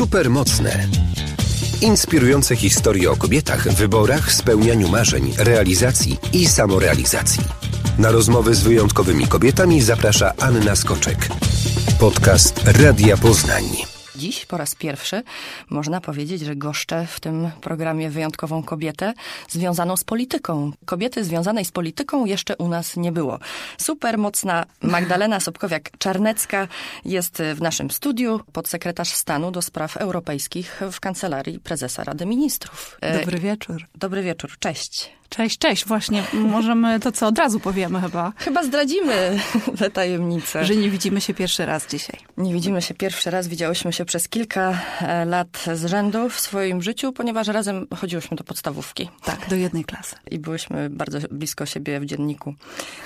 Supermocne. Inspirujące historie o kobietach, wyborach, spełnianiu marzeń, realizacji i samorealizacji. Na rozmowy z wyjątkowymi kobietami zaprasza Anna Skoczek. Podcast Radia Poznań. Dziś po raz pierwszy można powiedzieć, że goszczę w tym programie wyjątkową kobietę związaną z polityką. Kobiety związanej z polityką jeszcze u nas nie było. Supermocna Magdalena Sobkowiak-Czarnecka jest w naszym studiu, podsekretarz stanu do spraw europejskich w Kancelarii Prezesa Rady Ministrów. Dobry wieczór. Dobry wieczór, cześć. Cześć. Właśnie możemy to, co od razu powiemy chyba. Chyba zdradzimy te tajemnice. Że nie widzimy się pierwszy raz dzisiaj. Nie widzimy się pierwszy raz, widziałyśmy się przez kilka lat z rzędu w swoim życiu, ponieważ razem chodziłyśmy do podstawówki. Tak, do jednej klasy. I byłyśmy bardzo blisko siebie w dzienniku.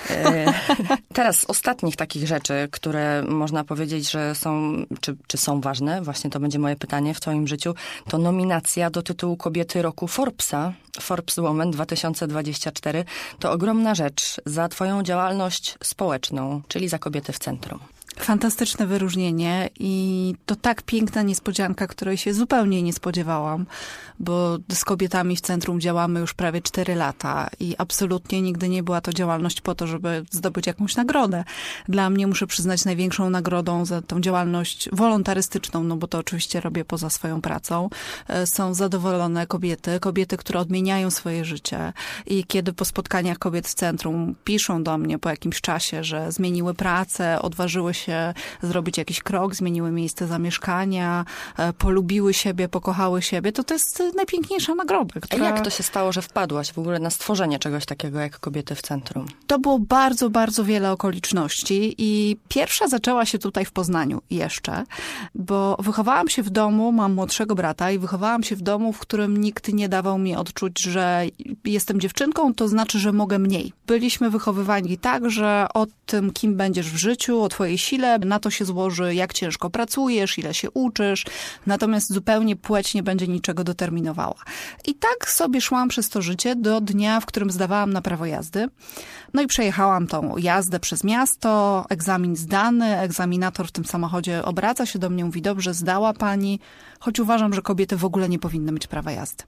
Teraz z ostatnich takich rzeczy, które można powiedzieć, że są, czy są ważne, właśnie to będzie moje pytanie w twoim życiu, to nominacja do tytułu Kobiety Roku Forbesa, Forbes Woman 2024. To ogromna rzecz za twoją działalność społeczną, czyli za kobiety w centrum. Fantastyczne wyróżnienie i to tak piękna niespodzianka, której się zupełnie nie spodziewałam, bo z kobietami w centrum działamy już prawie 4 lata i absolutnie nigdy nie była to działalność po to, żeby zdobyć jakąś nagrodę. Dla mnie, muszę przyznać, największą nagrodą za tą działalność wolontarystyczną, no bo to oczywiście robię poza swoją pracą, są zadowolone kobiety, które odmieniają swoje życie i kiedy po spotkaniach kobiet w centrum piszą do mnie po jakimś czasie, że zmieniły pracę, odważyły się zrobić jakiś krok, zmieniły miejsce zamieszkania, polubiły siebie, pokochały siebie, to jest najpiękniejsza nagroda. A jak to się stało, że wpadłaś w ogóle na stworzenie czegoś takiego jak Kobiety w centrum? To było bardzo, bardzo wiele okoliczności i pierwsza zaczęła się tutaj w Poznaniu jeszcze, bo wychowałam się w domu, mam młodszego brata i wychowałam się w domu, w którym nikt nie dawał mi odczuć, że jestem dziewczynką, to znaczy, że mogę mniej. Byliśmy wychowywani tak, że o tym, kim będziesz w życiu, o twojej sile, na to się złoży, jak ciężko pracujesz, ile się uczysz, natomiast zupełnie płeć nie będzie niczego determinowała. I tak sobie szłam przez to życie do dnia, w którym zdawałam na prawo jazdy. No i przejechałam tą jazdę przez miasto, egzamin zdany, egzaminator w tym samochodzie obraca się do mnie, mówi: dobrze, zdała pani, choć uważam, że kobiety w ogóle nie powinny mieć prawa jazdy.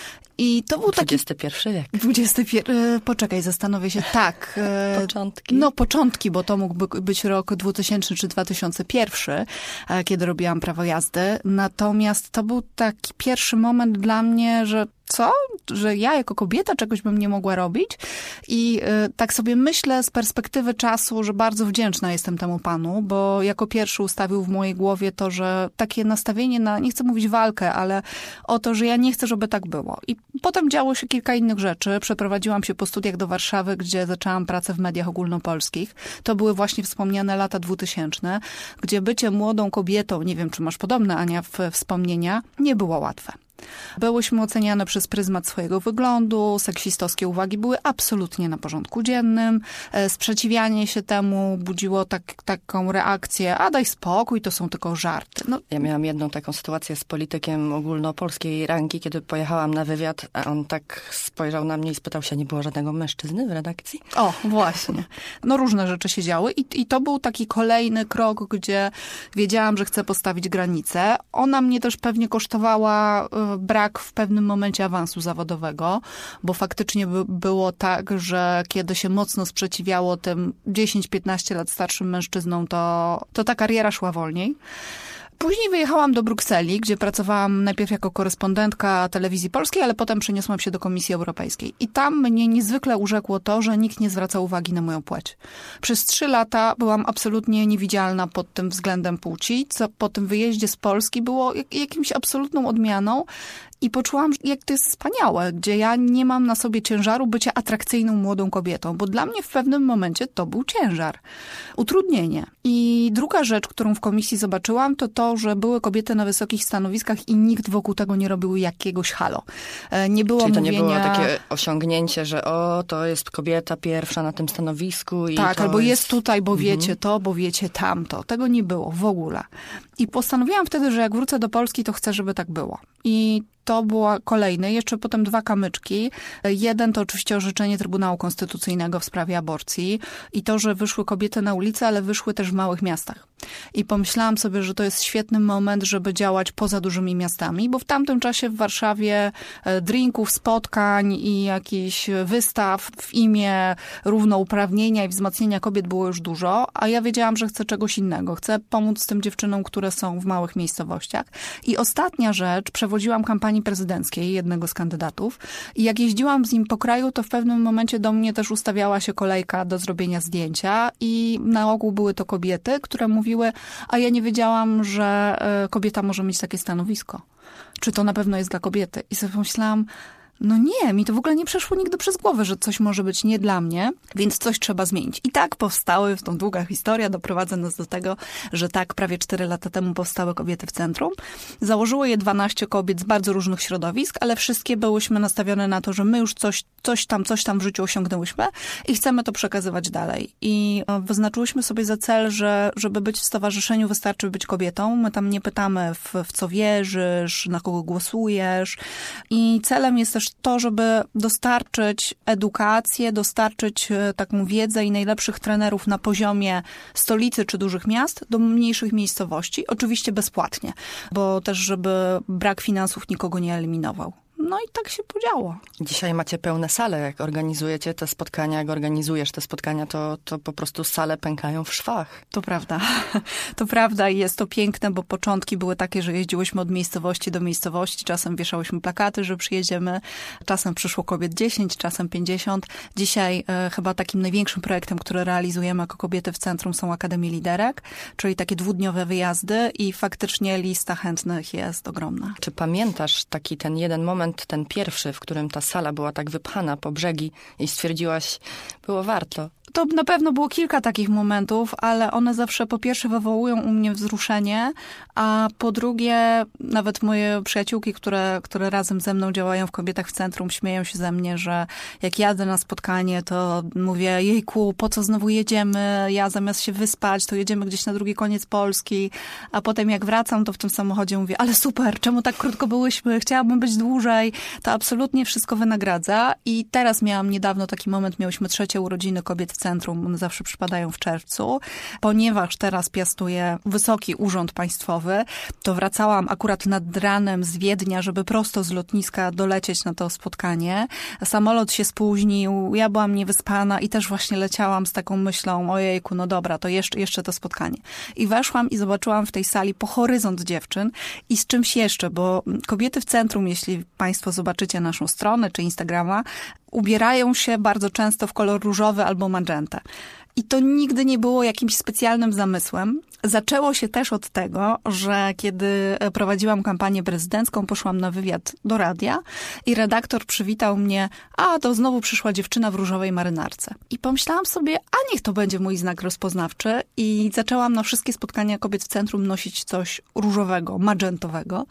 I to był taki... XXI wiek. Poczekaj, zastanowię się. Tak. Początki. No, początki, bo to mógłby być rok 2000 czy 2001, kiedy robiłam prawo jazdy. Natomiast to był taki pierwszy moment dla mnie, że że ja jako kobieta czegoś bym nie mogła robić i tak sobie myślę z perspektywy czasu, że bardzo wdzięczna jestem temu panu, bo jako pierwszy ustawił w mojej głowie to, że takie nastawienie na, nie chcę mówić walkę, ale o to, że ja nie chcę, żeby tak było. I potem działo się kilka innych rzeczy. Przeprowadziłam się po studiach do Warszawy, gdzie zaczęłam pracę w mediach ogólnopolskich. To były właśnie wspomniane lata 2000, gdzie bycie młodą kobietą, nie wiem, czy masz podobne, Ania, wspomnienia, nie było łatwe. Byłyśmy oceniane przez pryzmat swojego wyglądu, seksistowskie uwagi były absolutnie na porządku dziennym, sprzeciwianie się temu budziło taką reakcję: a daj spokój, to są tylko żarty. No. Ja miałam jedną taką sytuację z politykiem ogólnopolskiej rangi, kiedy pojechałam na wywiad, a on tak spojrzał na mnie i spytał się, nie było żadnego mężczyzny w redakcji? O, właśnie. No różne rzeczy się działy i to był taki kolejny krok, gdzie wiedziałam, że chcę postawić granicę. Ona mnie też pewnie kosztowała brak w pewnym momencie awansu zawodowego, bo faktycznie było tak, że kiedy się mocno sprzeciwiało tym 10-15 lat starszym mężczyznom, to ta kariera szła wolniej. Później wyjechałam do Brukseli, gdzie pracowałam najpierw jako korespondentka Telewizji Polskiej, ale potem przeniosłam się do Komisji Europejskiej. I tam mnie niezwykle urzekło to, że nikt nie zwraca uwagi na moją płeć. Przez 3 lata byłam absolutnie niewidzialna pod tym względem płci, co po tym wyjeździe z Polski było jakimś absolutną odmianą. I poczułam, jak to jest wspaniałe, gdzie ja nie mam na sobie ciężaru bycia atrakcyjną młodą kobietą, bo dla mnie w pewnym momencie to był ciężar, utrudnienie. I druga rzecz, którą w komisji zobaczyłam, to, że były kobiety na wysokich stanowiskach i nikt wokół tego nie robił jakiegoś halo. Nie było Czyli to mówienia... nie było takie osiągnięcie, że to jest kobieta pierwsza na tym stanowisku. I tak, to albo jest tutaj, bo wiecie to, bo wiecie tamto. Tego nie było w ogóle. I postanowiłam wtedy, że jak wrócę do Polski, to chcę, żeby tak było. I to była kolejny, jeszcze potem 2 kamyczki. Jeden to oczywiście orzeczenie Trybunału Konstytucyjnego w sprawie aborcji i to, że wyszły kobiety na ulicę, ale wyszły też w małych miastach. I pomyślałam sobie, że to jest świetny moment, żeby działać poza dużymi miastami, bo w tamtym czasie w Warszawie drinków, spotkań i jakichś wystaw w imię równouprawnienia i wzmocnienia kobiet było już dużo, a ja wiedziałam, że chcę czegoś innego. Chcę pomóc tym dziewczynom, które są w małych miejscowościach. I ostatnia rzecz, przewodziłam kampanii prezydenckiej jednego z kandydatów i jak jeździłam z nim po kraju, to w pewnym momencie do mnie też ustawiała się kolejka do zrobienia zdjęcia i na ogół były to kobiety, które mówiły, a ja nie wiedziałam, że kobieta może mieć takie stanowisko. Czy to na pewno jest dla kobiety? I sobie pomyślałam, no nie, mi to w ogóle nie przeszło nigdy przez głowę, że coś może być nie dla mnie, więc coś trzeba zmienić. I tak powstały, w tą długa historia doprowadza nas do tego, że tak prawie 4 lata temu powstały Kobiety w Centrum. Założyło je 12 kobiet z bardzo różnych środowisk, ale wszystkie byłyśmy nastawione na to, że my już coś tam w życiu osiągnęłyśmy i chcemy to przekazywać dalej. I wyznaczyłyśmy sobie za cel, że żeby być w stowarzyszeniu wystarczy być kobietą. My tam nie pytamy w co wierzysz, na kogo głosujesz. I celem jest też to, żeby dostarczyć edukację, dostarczyć taką wiedzę i najlepszych trenerów na poziomie stolicy czy dużych miast do mniejszych miejscowości. Oczywiście bezpłatnie, bo też żeby brak finansów nikogo nie eliminował. No i tak się podziało. Dzisiaj macie pełne sale, jak organizujecie te spotkania, jak organizujesz te spotkania, to po prostu sale pękają w szwach. To prawda. To prawda i jest to piękne, bo początki były takie, że jeździłyśmy od miejscowości do miejscowości, czasem wieszałyśmy plakaty, że przyjedziemy, czasem przyszło kobiet 10, czasem 50. Dzisiaj chyba takim największym projektem, który realizujemy jako Kobiety w Centrum są Akademie Liderek, czyli takie 2-dniowe wyjazdy i faktycznie lista chętnych jest ogromna. Czy pamiętasz taki ten jeden moment, ten pierwszy, w którym ta sala była tak wypchana po brzegi i stwierdziłaś, było warto? To na pewno było kilka takich momentów, ale one zawsze po pierwsze wywołują u mnie wzruszenie, a po drugie nawet moje przyjaciółki, które razem ze mną działają w Kobietach w Centrum, śmieją się ze mnie, że jak jadę na spotkanie, to mówię, jejku, po co znowu jedziemy? Ja zamiast się wyspać, to jedziemy gdzieś na drugi koniec Polski, a potem jak wracam, to w tym samochodzie mówię, ale super, czemu tak krótko byłyśmy? Chciałabym być dłużej. To absolutnie wszystko wynagradza i teraz miałam niedawno taki moment, miałyśmy 3. urodziny Kobiet w Centrum, one zawsze przypadają w czerwcu. Ponieważ teraz piastuję wysoki urząd państwowy, to wracałam akurat nad ranem z Wiednia, żeby prosto z lotniska dolecieć na to spotkanie. Samolot się spóźnił, ja byłam niewyspana i też właśnie leciałam z taką myślą, ojejku, no dobra, to jeszcze to spotkanie. I weszłam i zobaczyłam w tej sali po horyzont dziewczyn i z czymś jeszcze, bo Kobiety w Centrum, jeśli państwo zobaczycie naszą stronę czy Instagrama, ubierają się bardzo często w kolor różowy albo magentę. I to nigdy nie było jakimś specjalnym zamysłem. Zaczęło się też od tego, że kiedy prowadziłam kampanię prezydencką, poszłam na wywiad do radia i redaktor przywitał mnie, a to znowu przyszła dziewczyna w różowej marynarce. I pomyślałam sobie, a niech to będzie mój znak rozpoznawczy i zaczęłam na wszystkie spotkania Kobiet w Centrum nosić coś różowego, magentowego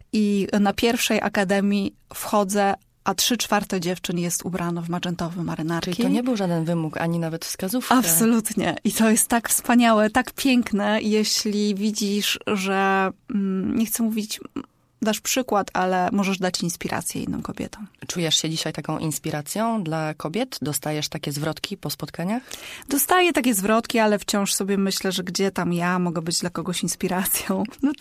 i na pierwszej akademii wchodzę, a 3/4 dziewczyn jest ubrano w magentowe marynarki. Czyli to nie był żaden wymóg, ani nawet wskazówka. Absolutnie. I to jest tak wspaniałe, tak piękne, jeśli widzisz, że, nie chcę mówić, dasz przykład, ale możesz dać inspirację innym kobietom. Czujesz się dzisiaj taką inspiracją dla kobiet? Dostajesz takie zwrotki po spotkaniach? Dostaję takie zwrotki, ale wciąż sobie myślę, że gdzie tam ja mogę być dla kogoś inspiracją. No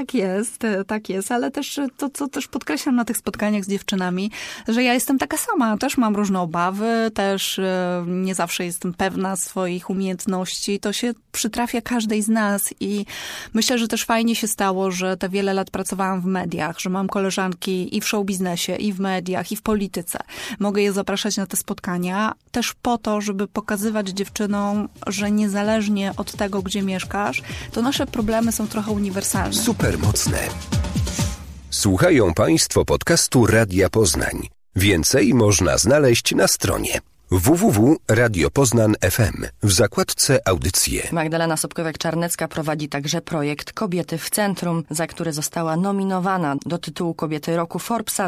tak jest, ale też to, co też podkreślam na tych spotkaniach z dziewczynami, że ja jestem taka sama. Też mam różne obawy, też nie zawsze jestem pewna swoich umiejętności. To się przytrafia każdej z nas i myślę, że też fajnie się stało, że te wiele lat pracowałam w mediach, że mam koleżanki i w showbiznesie, i w mediach, i w polityce. Mogę je zapraszać na te spotkania też po to, żeby pokazywać dziewczynom, że niezależnie od tego, gdzie mieszkasz, to nasze problemy są trochę uniwersalne. Super mocne. Słuchają Państwo podcastu Radia Poznań. Więcej można znaleźć na stronie www.radiopoznań.fm. W zakładce Audycje. Magdalena Sobkowiak-Czarnecka prowadzi także projekt Kobiety w Centrum, za który została nominowana do tytułu Kobiety Roku Forbesa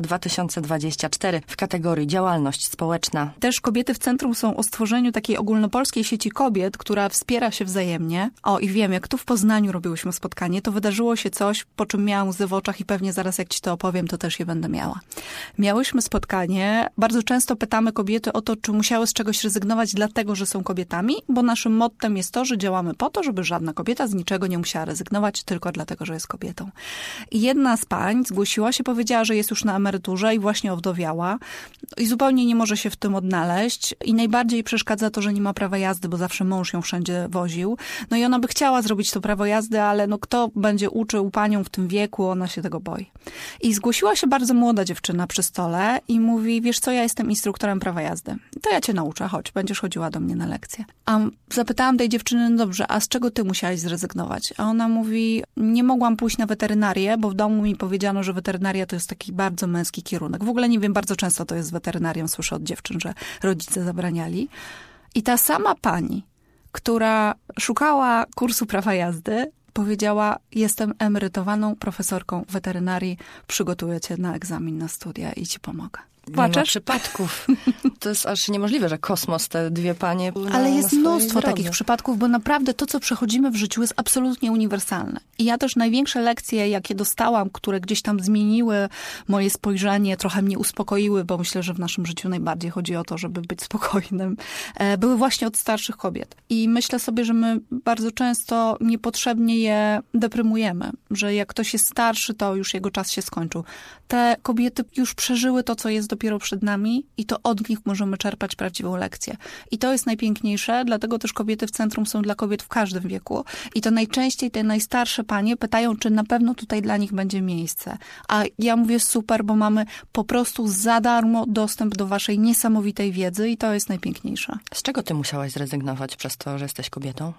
2024 w kategorii Działalność Społeczna. Też Kobiety w Centrum są o stworzeniu takiej ogólnopolskiej sieci kobiet, która wspiera się wzajemnie. O, i wiem, jak tu w Poznaniu robiłyśmy spotkanie, to wydarzyło się coś, po czym miałam łzy w oczach i pewnie zaraz jak ci to opowiem, to też je będę miała. Miałyśmy spotkanie. Bardzo często pytamy kobiety o to, czy musiały z czegoś rezygnować dlatego, że są kobietami, bo naszym mottem jest to, że działamy po to, żeby żadna kobieta z niczego nie musiała rezygnować tylko dlatego, że jest kobietą. I jedna z pań zgłosiła się, powiedziała, że jest już na emeryturze i właśnie owdowiała i zupełnie nie może się w tym odnaleźć i najbardziej przeszkadza to, że nie ma prawa jazdy, bo zawsze mąż ją wszędzie woził. No i ona by chciała zrobić to prawo jazdy, ale no kto będzie uczył panią w tym wieku, ona się tego boi. I zgłosiła się bardzo młoda dziewczyna przy stole i mówi, wiesz co, ja jestem instruktorem prawa jazdy. To ja cię nauczę, chodź, będziesz chodziła do mnie na lekcję. A zapytałam tej dziewczyny, no dobrze, a z czego ty musiałaś zrezygnować? A ona mówi, nie mogłam pójść na weterynarię, bo w domu mi powiedziano, że weterynaria to jest taki bardzo męski kierunek. W ogóle nie wiem, bardzo często to jest z weterynarią, słyszę od dziewczyn, że rodzice zabraniali. I ta sama pani, która szukała kursu prawa jazdy, powiedziała, jestem emerytowaną profesorką weterynarii, przygotuję cię na egzamin na studia i ci pomogę. Nie ma przypadków. To jest aż niemożliwe, że kosmos, te dwie panie Ale jest mnóstwo takich przypadków, bo naprawdę to, co przechodzimy w życiu, jest absolutnie uniwersalne. I ja też największe lekcje, jakie dostałam, które gdzieś tam zmieniły moje spojrzenie, trochę mnie uspokoiły, bo myślę, że w naszym życiu najbardziej chodzi o to, żeby być spokojnym, były właśnie od starszych kobiet. I myślę sobie, że my bardzo często niepotrzebnie je deprymujemy, że jak ktoś jest starszy, to już jego czas się skończył. Te kobiety już przeżyły to, co jest dopiero przed nami i to od nich możemy czerpać prawdziwą lekcję. I to jest najpiękniejsze, dlatego też Kobiety w Centrum są dla kobiet w każdym wieku. I to najczęściej te najstarsze panie pytają, czy na pewno tutaj dla nich będzie miejsce. A ja mówię super, bo mamy po prostu za darmo dostęp do waszej niesamowitej wiedzy i to jest najpiękniejsze. Z czego ty musiałaś zrezygnować przez to, że jesteś kobietą?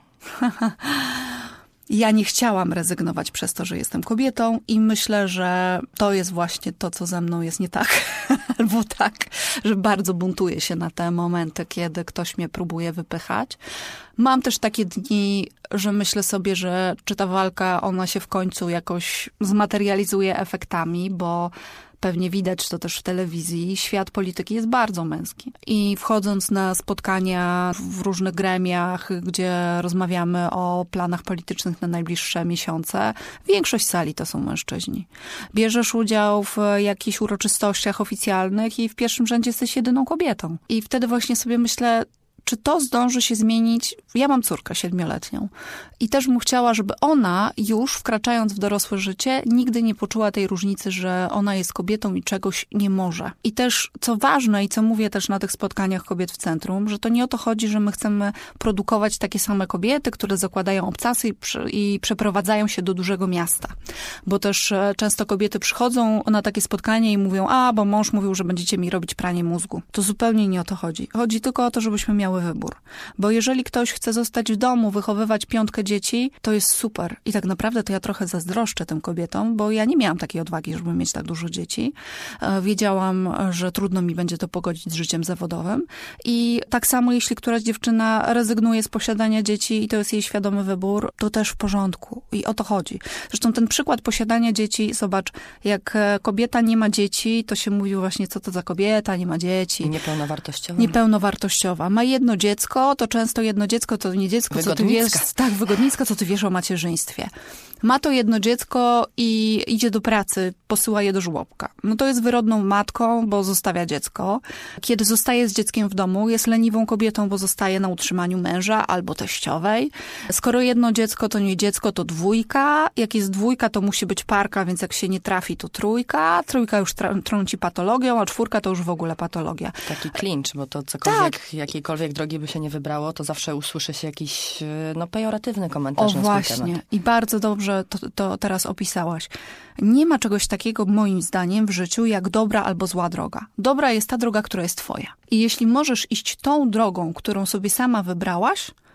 Ja nie chciałam rezygnować przez to, że jestem kobietą i myślę, że to jest właśnie to, co ze mną jest nie tak, albo tak, że bardzo buntuję się na te momenty, kiedy ktoś mnie próbuje wypychać. Mam też takie dni, że myślę sobie, że czy ta walka, ona się w końcu jakoś zmaterializuje efektami, bo pewnie widać to też w telewizji, świat polityki jest bardzo męski. I wchodząc na spotkania w różnych gremiach, gdzie rozmawiamy o planach politycznych na najbliższe miesiące, większość sali to są mężczyźni. Bierzesz udział w jakichś uroczystościach oficjalnych i w pierwszym rzędzie jesteś jedyną kobietą. I wtedy właśnie sobie myślę, czy to zdąży się zmienić? Ja mam córkę 7-letnią i też bym chciała, żeby ona już wkraczając w dorosłe życie nigdy nie poczuła tej różnicy, że ona jest kobietą i czegoś nie może. I też, co ważne i co mówię też na tych spotkaniach Kobiet w Centrum, że to nie o to chodzi, że my chcemy produkować takie same kobiety, które zakładają obcasy i przeprowadzają się do dużego miasta. Bo też często kobiety przychodzą na takie spotkanie i mówią, bo mąż mówił, że będziecie mi robić pranie mózgu. To zupełnie nie o to chodzi. Chodzi tylko o to, żebyśmy miały wybór. Bo jeżeli ktoś chce zostać w domu, wychowywać 5 dzieci, to jest super. I tak naprawdę to ja trochę zazdroszczę tym kobietom, bo ja nie miałam takiej odwagi, żeby mieć tak dużo dzieci. Wiedziałam, że trudno mi będzie to pogodzić z życiem zawodowym. I tak samo, jeśli któraś dziewczyna rezygnuje z posiadania dzieci i to jest jej świadomy wybór, to też w porządku. I o to chodzi. Zresztą ten przykład posiadania dzieci, zobacz, jak kobieta nie ma dzieci, to się mówi właśnie, co to za kobieta, nie ma dzieci. Niepełnowartościowa. Niepełnowartościowa. Ma jedno dziecko, to często jedno dziecko to nie dziecko, co ty wiesz. Tak, wygodnicka, co ty wiesz o macierzyństwie. Ma to jedno dziecko i idzie do pracy, posyła je do żłobka. No to jest wyrodną matką, bo zostawia dziecko. Kiedy zostaje z dzieckiem w domu, jest leniwą kobietą, bo zostaje na utrzymaniu męża albo teściowej. Skoro jedno dziecko to nie dziecko, to 2. Jak jest 2, to musi być parka, więc jak się nie trafi, to 3. 3 już trąci patologią, a 4 to już w ogóle patologia. Taki klincz, bo to cokolwiek, jakiejkolwiek drogi by się nie wybrało, to zawsze usłyszy się jakiś pejoratywny komentarz na swój temat. Właśnie. I bardzo dobrze to teraz opisałaś. Nie ma czegoś takiego, moim zdaniem, w życiu, jak dobra albo zła droga. Dobra jest ta droga, która jest twoja. I jeśli możesz iść tą drogą, którą sobie sama wybrałaś,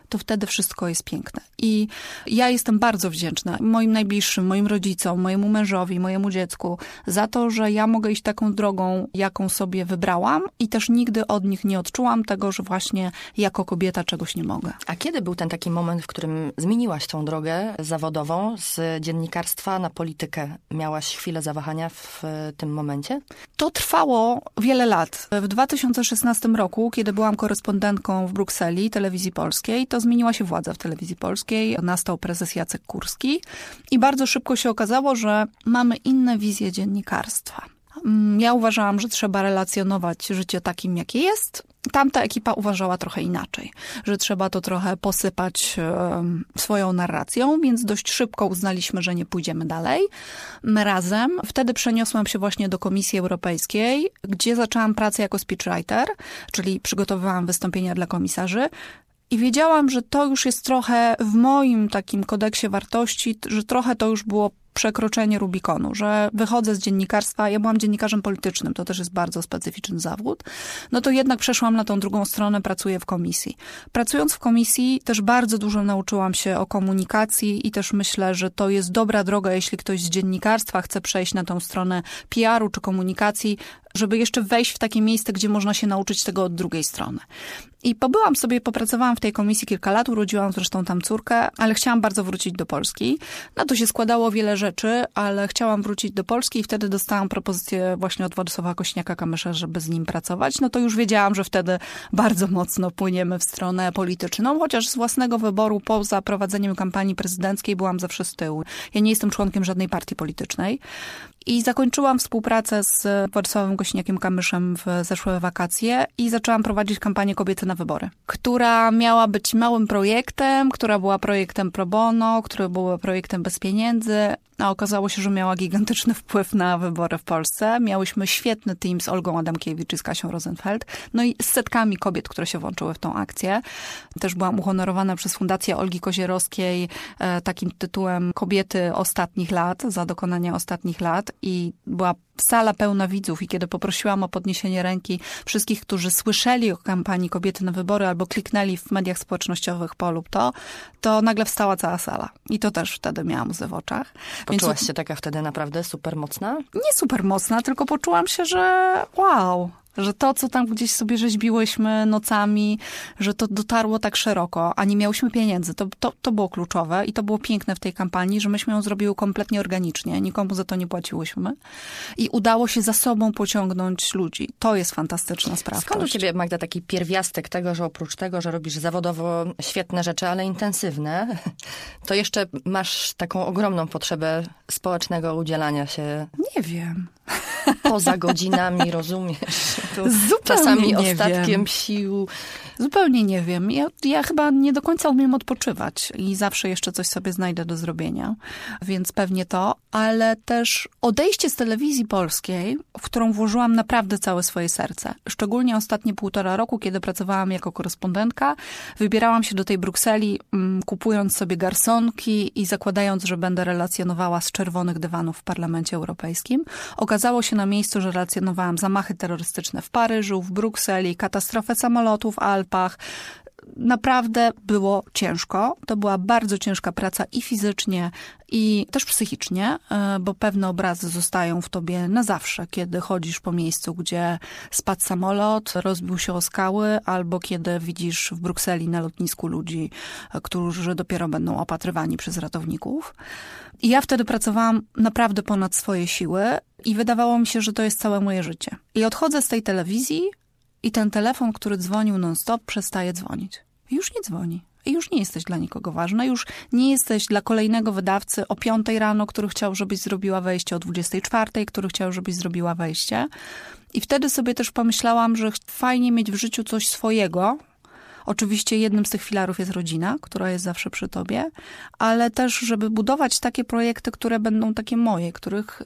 to wtedy wszystko jest piękne. I ja jestem bardzo wdzięczna moim najbliższym, moim rodzicom, mojemu mężowi, mojemu dziecku za to, że ja mogę iść taką drogą, jaką sobie wybrałam i też nigdy od nich nie odczułam tego, że właśnie jako kobieta czegoś nie mogę. A kiedy był ten taki moment, w którym zmieniłaś tą drogę zawodową z dziennikarstwa na politykę? Miałaś chwilę zawahania w tym momencie? To trwało wiele lat. W 2016 roku, kiedy byłam korespondentką w Brukseli, Telewizji Polskiej, to zmieniła się władza w Telewizji Polskiej. Nastał prezes Jacek Kurski i bardzo szybko się okazało, że mamy inne wizje dziennikarstwa. Ja uważałam, że trzeba relacjonować życie takim, jakie jest. Tamta ekipa uważała trochę inaczej, że trzeba to trochę posypać swoją narracją, więc dość szybko uznaliśmy, że nie pójdziemy dalej razem. Wtedy przeniosłam się właśnie do Komisji Europejskiej, gdzie zaczęłam pracę jako speechwriter, czyli przygotowywałam wystąpienia dla komisarzy. I wiedziałam, że to już jest trochę w moim takim kodeksie wartości, że trochę to już było przekroczenie Rubikonu, że wychodzę z dziennikarstwa, ja byłam dziennikarzem politycznym, to też jest bardzo specyficzny zawód, no to jednak przeszłam na tą drugą stronę, pracuję w komisji. Pracując w komisji też bardzo dużo nauczyłam się o komunikacji i też myślę, że to jest dobra droga, jeśli ktoś z dziennikarstwa chce przejść na tą stronę PR-u czy komunikacji, żeby jeszcze wejść w takie miejsce, gdzie można się nauczyć tego od drugiej strony. I popracowałam w tej komisji kilka lat, urodziłam zresztą tam córkę, ale chciałam bardzo wrócić do Polski. No to się składało wiele rzeczy, ale chciałam wrócić do Polski i wtedy dostałam propozycję właśnie od Władysława Kosiniaka-Kamysza, żeby z nim pracować. No to już wiedziałam, że wtedy bardzo mocno płyniemy w stronę polityczną, chociaż z własnego wyboru poza prowadzeniem kampanii prezydenckiej byłam zawsze z tyłu. Ja nie jestem członkiem żadnej partii politycznej. I zakończyłam współpracę z Władysławem Kosiniakiem-Kamyszem w zeszłe wakacje i zaczęłam prowadzić kampanię Kobiety na wybory, która miała być małym projektem, która była projektem pro bono, która była projektem bez pieniędzy, a okazało się, że miała gigantyczny wpływ na wybory w Polsce. Miałyśmy świetny team z Olgą Adamkiewicz i z Kasią Rosenfeld, no i z setkami kobiet, które się włączyły w tą akcję. Też byłam uhonorowana przez Fundację Olgi Kozierowskiej takim tytułem Kobiety ostatnich lat, za dokonania ostatnich lat i była sala pełna widzów i kiedy poprosiłam o podniesienie ręki wszystkich, którzy słyszeli o kampanii Kobiety na wybory albo kliknęli w mediach społecznościowych po lub to nagle wstała cała sala. I to też wtedy miałam łzy w oczach. Poczułaś się taka wtedy naprawdę super mocna? Nie super mocna, tylko poczułam się, że wow, że to, co tam gdzieś sobie rzeźbiłyśmy nocami, że to dotarło tak szeroko, a nie miałyśmy pieniędzy. To było kluczowe i to było piękne w tej kampanii, że myśmy ją zrobiły kompletnie organicznie. Nikomu za to nie płaciłyśmy. I udało się za sobą pociągnąć ludzi. To jest fantastyczna sprawa. Skąd u ciebie, Magda, taki pierwiastek tego, że oprócz tego, że robisz zawodowo świetne rzeczy, ale intensywne, to jeszcze masz taką ogromną potrzebę społecznego udzielania się? Nie wiem. Poza godzinami, rozumiesz? Zupełnie czasami nie ostatkiem wiem. sił. Zupełnie nie wiem. Ja chyba nie do końca umiem odpoczywać i zawsze jeszcze coś sobie znajdę do zrobienia, więc pewnie to, ale też odejście z Telewizji Polskiej, w którą włożyłam naprawdę całe swoje serce. Szczególnie ostatnie 1,5 roku, kiedy pracowałam jako korespondentka, wybierałam się do tej Brukseli, kupując sobie garsonki i zakładając, że będę relacjonowała z czerwonych dywanów w Parlamencie Europejskim. Okazało się na miejscu, że relacjonowałam zamachy terrorystyczne w Paryżu, w Brukseli, katastrofę samolotu w Alpach. Naprawdę było ciężko. To była bardzo ciężka praca i fizycznie, i też psychicznie, bo pewne obrazy zostają w tobie na zawsze, kiedy chodzisz po miejscu, gdzie spadł samolot, rozbił się o skały, albo kiedy widzisz w Brukseli na lotnisku ludzi, którzy dopiero będą opatrywani przez ratowników. I ja wtedy pracowałam naprawdę ponad swoje siły i wydawało mi się, że to jest całe moje życie. I odchodzę z tej telewizji i ten telefon, który dzwonił non-stop, przestaje dzwonić. I już nie dzwoni. I już nie jesteś dla nikogo ważna. Już nie jesteś dla kolejnego wydawcy o 5 rano, który chciał, żebyś zrobiła wejście, o 24, który chciał, żebyś zrobiła wejście. I wtedy sobie też pomyślałam, że fajnie mieć w życiu coś swojego. Oczywiście jednym z tych filarów jest rodzina, która jest zawsze przy tobie, ale też, żeby budować takie projekty, które będą takie moje, których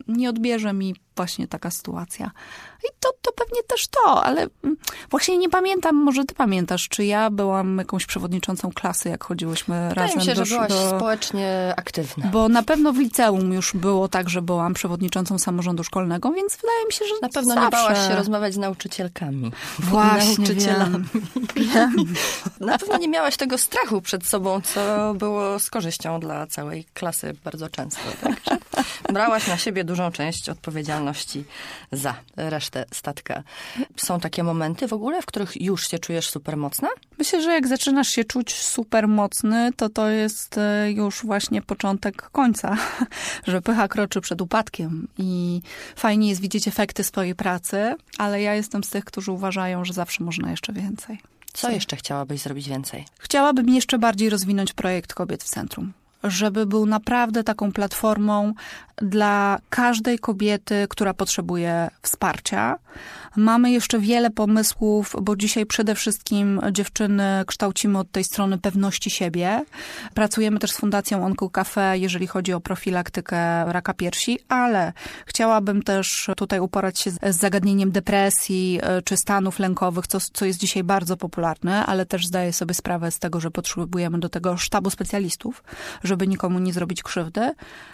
nie odbierze mi właśnie taka sytuacja. I to pewnie też to, ale właśnie nie pamiętam, może ty pamiętasz, czy ja byłam jakąś przewodniczącą klasy, jak chodziłyśmy razem. Wydaje mi się, że byłaś społecznie aktywna. Bo na pewno w liceum już było tak, że byłam przewodniczącą samorządu szkolnego, więc wydaje mi się, że na pewno zawsze. Nie bałaś się rozmawiać z nauczycielkami. Właśnie, nauczycielami. Wiem. Na pewno nie miałaś tego strachu przed sobą, co było z korzyścią dla całej klasy bardzo często. Także brałaś na siebie dużą część odpowiedzialności za resztę statka. Są takie momenty w ogóle, w których już się czujesz super mocna? Myślę, że jak zaczynasz się czuć super mocny, to jest już właśnie początek końca, że pycha kroczy przed upadkiem i fajnie jest widzieć efekty swojej pracy, ale ja jestem z tych, którzy uważają, że zawsze można jeszcze więcej. Co jeszcze chciałabyś zrobić więcej? Chciałabym jeszcze bardziej rozwinąć projekt Kobiet w Centrum. Żeby był naprawdę taką platformą dla każdej kobiety, która potrzebuje wsparcia. Mamy jeszcze wiele pomysłów, bo dzisiaj przede wszystkim dziewczyny kształcimy od tej strony pewności siebie. Pracujemy też z Fundacją OncoCafe, jeżeli chodzi o profilaktykę raka piersi, ale chciałabym też tutaj uporać się z zagadnieniem depresji czy stanów lękowych, co jest dzisiaj bardzo popularne, ale też zdaję sobie sprawę z tego, że potrzebujemy do tego sztabu specjalistów, żeby nikomu nie zrobić krzywdy.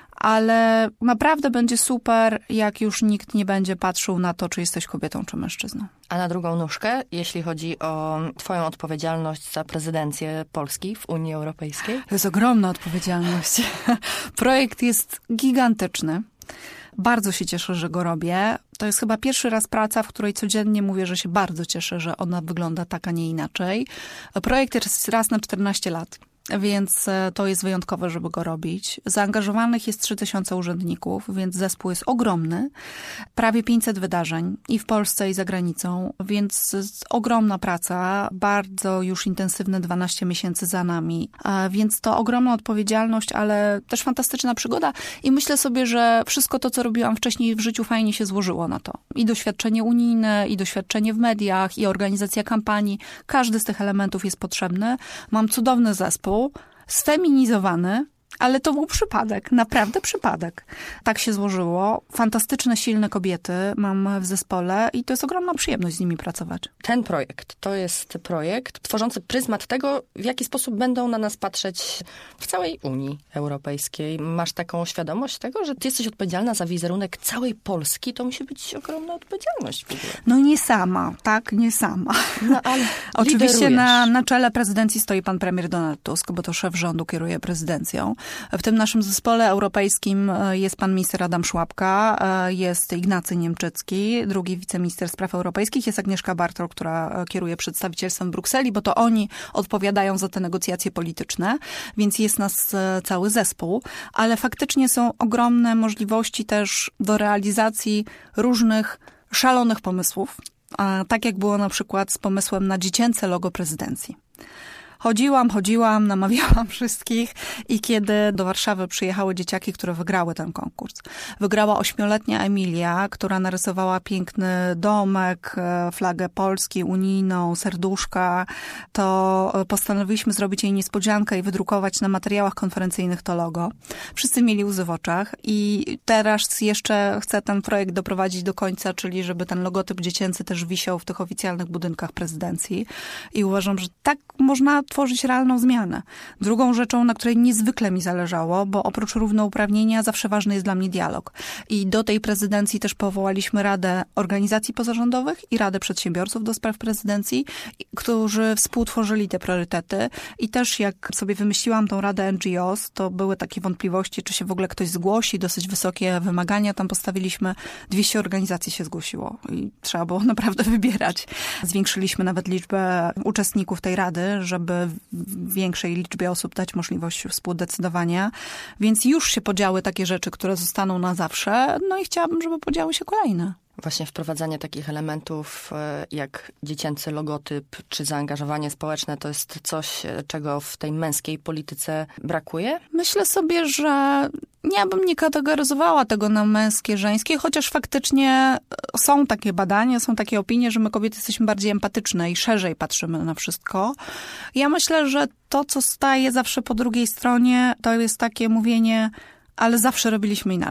Ale naprawdę będzie super, jak już nikt nie będzie patrzył na to, czy jesteś kobietą, czy mężczyzną. A na drugą nóżkę, jeśli chodzi o twoją odpowiedzialność za prezydencję Polski w Unii Europejskiej? To jest ogromna odpowiedzialność. Projekt jest gigantyczny. Bardzo się cieszę, że go robię. To jest chyba pierwszy raz praca, w której codziennie mówię, że się bardzo cieszę, że ona wygląda tak, a nie inaczej. Projekt jest raz na 14 lat. Więc to jest wyjątkowe, żeby go robić. Zaangażowanych jest 3000 urzędników, więc zespół jest ogromny. Prawie 500 wydarzeń i w Polsce, i za granicą, więc ogromna praca, bardzo już intensywne 12 miesięcy za nami. Więc to ogromna odpowiedzialność, ale też fantastyczna przygoda i myślę sobie, że wszystko to, co robiłam wcześniej w życiu, fajnie się złożyło na to. I doświadczenie unijne, i doświadczenie w mediach, i organizacja kampanii. Każdy z tych elementów jest potrzebny. Mam cudowny zespół, sfeminizowany, ale to był przypadek, naprawdę przypadek. Tak się złożyło. Fantastyczne, silne kobiety mam w zespole i to jest ogromna przyjemność z nimi pracować. Ten projekt to jest projekt tworzący pryzmat tego, w jaki sposób będą na nas patrzeć w całej Unii Europejskiej. Masz taką świadomość tego, że ty jesteś odpowiedzialna za wizerunek całej Polski? To musi być ogromna odpowiedzialność w ogóle. No nie sama, tak? Nie sama. No ale oczywiście na czele prezydencji stoi pan premier Donald Tusk, bo to szef rządu kieruje prezydencją. W tym naszym zespole europejskim jest pan minister Adam Szłapka, jest Ignacy Niemczycki, drugi wiceminister spraw europejskich, jest Agnieszka Bartol, która kieruje przedstawicielstwem w Brukseli, bo to oni odpowiadają za te negocjacje polityczne, więc jest nas cały zespół, ale faktycznie są ogromne możliwości też do realizacji różnych szalonych pomysłów, tak jak było na przykład z pomysłem na dziecięce logo prezydencji. Chodziłam, namawiałam wszystkich i kiedy do Warszawy przyjechały dzieciaki, które wygrały ten konkurs. Wygrała 8-letnia Emilia, która narysowała piękny domek, flagę Polski, unijną, serduszka. To postanowiliśmy zrobić jej niespodziankę i wydrukować na materiałach konferencyjnych to logo. Wszyscy mieli łzy w oczach i teraz jeszcze chcę ten projekt doprowadzić do końca, czyli żeby ten logotyp dziecięcy też wisiał w tych oficjalnych budynkach prezydencji. I uważam, że tak można tworzyć realną zmianę. Drugą rzeczą, na której niezwykle mi zależało, bo oprócz równouprawnienia zawsze ważny jest dla mnie dialog. I do tej prezydencji też powołaliśmy Radę Organizacji Pozarządowych i Radę Przedsiębiorców do spraw prezydencji, którzy współtworzyli te priorytety. I też jak sobie wymyśliłam tą Radę NGOs, to były takie wątpliwości, czy się w ogóle ktoś zgłosi, dosyć wysokie wymagania tam postawiliśmy. 200 organizacji się zgłosiło i trzeba było naprawdę wybierać. Zwiększyliśmy nawet liczbę uczestników tej rady, żeby większej liczbie osób dać możliwość współdecydowania. Więc już się podziały takie rzeczy, które zostaną na zawsze. No i chciałabym, żeby podziały się kolejne. Właśnie wprowadzanie takich elementów jak dziecięcy logotyp czy zaangażowanie społeczne to jest coś, czego w tej męskiej polityce brakuje? Myślę sobie, że ja bym nie kategoryzowała tego na męskie, żeńskie, chociaż faktycznie są takie badania, są takie opinie, że my kobiety jesteśmy bardziej empatyczne i szerzej patrzymy na wszystko. Ja myślę, że to, co staje zawsze po drugiej stronie, to jest takie mówienie, ale zawsze robiliśmy inaczej.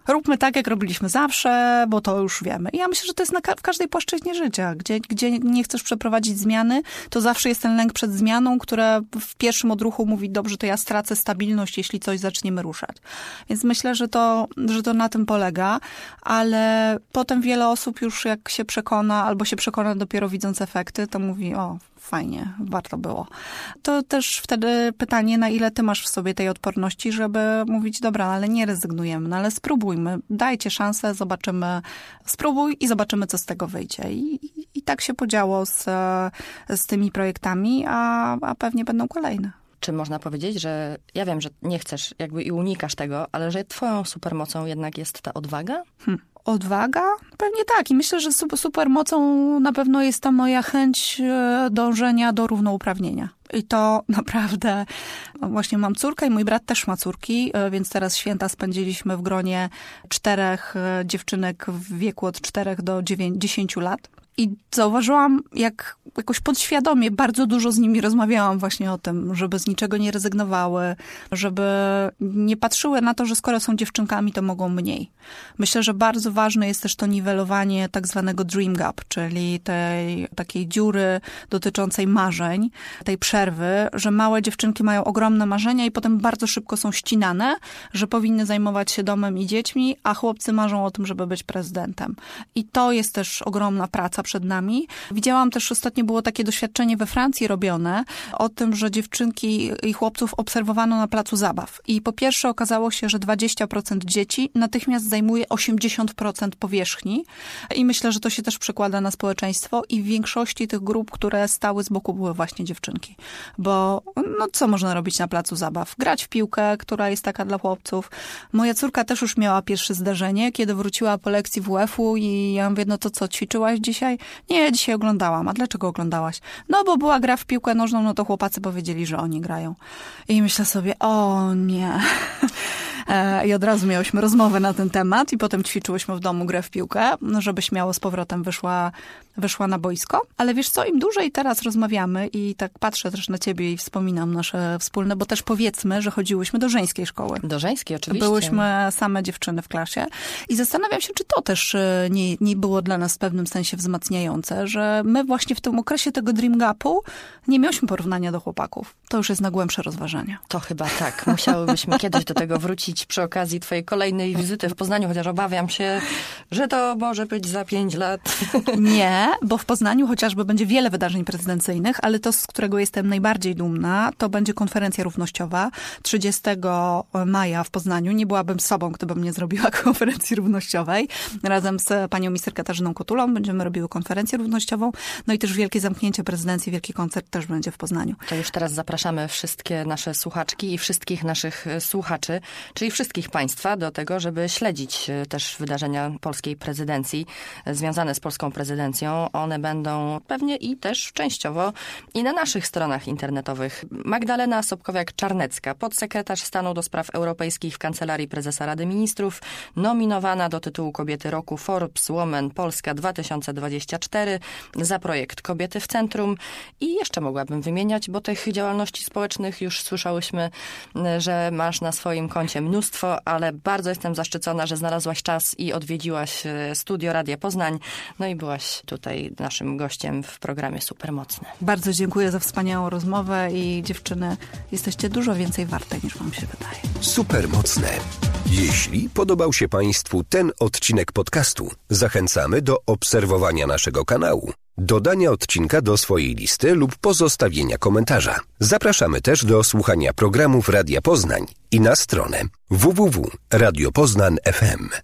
róbmy tak, jak robiliśmy zawsze, bo to już wiemy. I ja myślę, że to jest w każdej płaszczyźnie życia. Gdzie nie chcesz przeprowadzić zmiany, to zawsze jest ten lęk przed zmianą, która w pierwszym odruchu mówi, dobrze, to ja stracę stabilność, jeśli coś zaczniemy ruszać. Więc myślę, że to na tym polega, ale potem wiele osób już jak się przekona, albo się przekona dopiero widząc efekty, to mówi, fajnie, warto było. To też wtedy pytanie, na ile ty masz w sobie tej odporności, żeby mówić, dobra, ale nie rezygnujemy, ale spróbujmy, dajcie szansę, zobaczymy, spróbuj i zobaczymy, co z tego wyjdzie. I tak się podziało z tymi projektami, a pewnie będą kolejne. Czy można powiedzieć, że ja wiem, że nie chcesz jakby i unikasz tego, ale że twoją supermocą jednak jest ta odwaga? Odwaga? Pewnie tak. I myślę, że supermocą na pewno jest ta moja chęć dążenia do równouprawnienia. I to naprawdę, właśnie mam córkę i mój brat też ma córki, więc teraz święta spędziliśmy w gronie 4 dziewczynek w wieku od 4 do 10 lat. I zauważyłam, jak jakoś podświadomie bardzo dużo z nimi rozmawiałam właśnie o tym, żeby z niczego nie rezygnowały, żeby nie patrzyły na to, że skoro są dziewczynkami, to mogą mniej. Myślę, że bardzo ważne jest też to niwelowanie tak zwanego dream gap, czyli tej takiej dziury dotyczącej marzeń, tej przerwy, że małe dziewczynki mają ogromne marzenia i potem bardzo szybko są ścinane, że powinny zajmować się domem i dziećmi, a chłopcy marzą o tym, żeby być prezydentem. I to jest też ogromna praca przed nami. Widziałam też, ostatnio było takie doświadczenie we Francji robione o tym, że dziewczynki i chłopców obserwowano na placu zabaw. I po pierwsze okazało się, że 20% dzieci natychmiast zajmuje 80% powierzchni. I myślę, że to się też przekłada na społeczeństwo i w większości tych grup, które stały z boku, były właśnie dziewczynki. Bo co można robić na placu zabaw? Grać w piłkę, która jest taka dla chłopców. Moja córka też już miała pierwsze zdarzenie, kiedy wróciła po lekcji WF-u i ja mówię, no to co, ćwiczyłaś dzisiaj? Nie, dzisiaj oglądałam. A dlaczego oglądałaś? No, bo była gra w piłkę nożną, no to chłopacy powiedzieli, że oni grają. I myślę sobie, o nie. I od razu miałyśmy rozmowę na ten temat i potem ćwiczyłyśmy w domu grę w piłkę, żeby śmiało z powrotem wyszła na boisko. Ale wiesz co, im dłużej teraz rozmawiamy i tak patrzę też na ciebie i wspominam nasze wspólne, bo też powiedzmy, że chodziłyśmy do żeńskiej szkoły. Do żeńskiej, oczywiście. Byłyśmy same dziewczyny w klasie i zastanawiam się, czy to też nie było dla nas w pewnym sensie wzmacniające, że my właśnie w tym okresie tego dream gapu nie miałyśmy porównania do chłopaków. To już jest na głębsze rozważania. To chyba tak. Musiałybyśmy kiedyś do tego wrócić przy okazji twojej kolejnej wizyty w Poznaniu, chociaż obawiam się, że to może być za 5 lat. Nie, bo w Poznaniu chociażby będzie wiele wydarzeń prezydencyjnych, ale to, z którego jestem najbardziej dumna, to będzie konferencja równościowa 30 maja w Poznaniu. Nie byłabym sobą, gdybym nie zrobiła konferencji równościowej. Razem z panią minister Katarzyną Kotulą będziemy robiły konferencję równościową. No i też wielkie zamknięcie prezydencji, wielki koncert też będzie w Poznaniu. To już teraz zapraszamy wszystkie nasze słuchaczki i wszystkich naszych słuchaczy, czyli wszystkich państwa do tego, żeby śledzić też wydarzenia polskiej prezydencji związane z polską prezydencją. One będą pewnie i też częściowo i na naszych stronach internetowych. Magdalena Sobkowiak-Czarnecka, podsekretarz stanu do spraw europejskich w Kancelarii Prezesa Rady Ministrów, nominowana do tytułu Kobiety Roku Forbes Woman Polska 2024 za projekt Kobiety w Centrum. I jeszcze mogłabym wymieniać, bo tych działalności społecznych już słyszałyśmy, że masz na swoim koncie mnóstwo, ale bardzo jestem zaszczycona, że znalazłaś czas i odwiedziłaś studio Radia Poznań. No i byłaś tutaj naszym gościem w programie Supermocne. Bardzo dziękuję za wspaniałą rozmowę i dziewczyny, jesteście dużo więcej warte, niż wam się wydaje. Supermocne. Jeśli podobał się Państwu ten odcinek podcastu, zachęcamy do obserwowania naszego kanału, dodania odcinka do swojej listy lub pozostawienia komentarza. Zapraszamy też do słuchania programów Radia Poznań i na stronę www.radiopoznań.fm.